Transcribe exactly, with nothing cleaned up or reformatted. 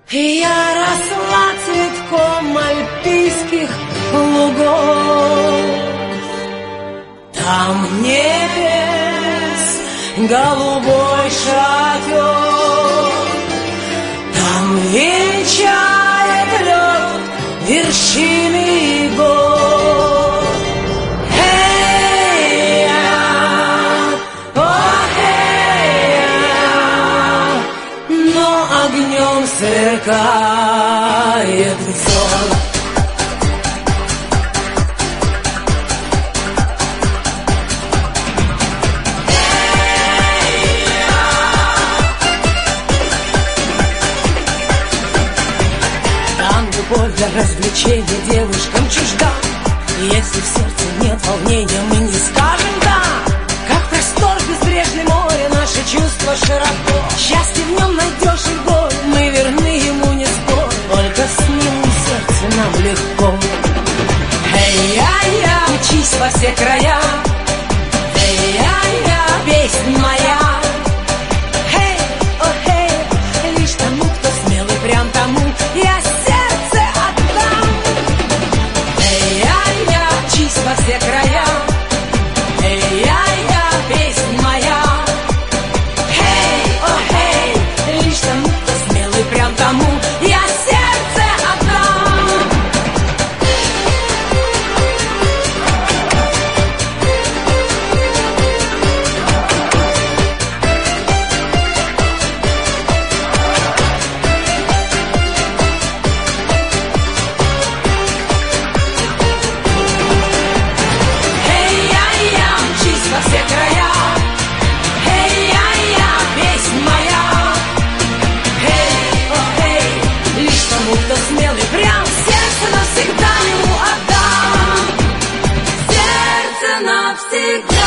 Я росла цветком альпийских лугов. Там небес голубой шатер, там венчает лед вершины гор. Эй-я, о-эй-я, но огнем сверкает взор. Любовь для развлечения девушкам чужда. Если в сердце нет волнения, мы не скажем «да». Как простор безбрежное море, наше чувство широко. Счастье в нем найдешь и горе, мы верны ему, не спорь. Только с ним сердце нам легко. Эй-я-я, мчись во все края. Эй-я-я, песнь моя. Эй, о, эй, лишь тому, кто смелый, прям тому я во все края. Эй-я-я, песнь моя. Эй, о, эй, лишь тому, кто смелый, прям тому я сердце отдам. Кто смелый, прям сердце навсегда ему отдам. Сердце навсегда.